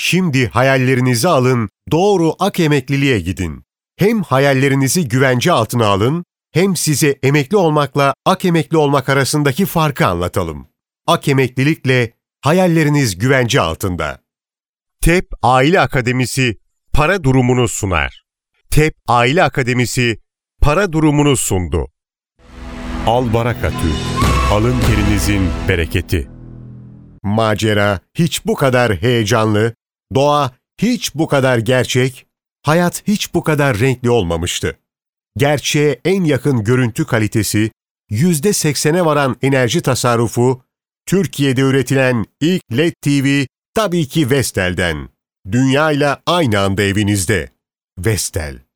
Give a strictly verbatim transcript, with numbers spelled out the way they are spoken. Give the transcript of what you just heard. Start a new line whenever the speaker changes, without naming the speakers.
Şimdi hayallerinizi alın, doğru Ak Emekliliğe gidin. Hem hayallerinizi güvence altına alın, hem size emekli olmakla Ak Emekli olmak arasındaki farkı anlatalım. Ak Emeklilikle hayalleriniz güvence altında. T E P Aile Akademisi para durumunu sunar. T E P Aile Akademisi para durumunu sundu. Albaraka Türk, alın terinizin bereketi. Macera hiç bu kadar heyecanlı, doğa hiç bu kadar gerçek, hayat hiç bu kadar renkli olmamıştı. Gerçeğe en yakın görüntü kalitesi, yüzde seksene varan enerji tasarrufu, Türkiye'de üretilen ilk L E D T V tabii ki Vestel'den. Dünyayla aynı anda evinizde. Vestel.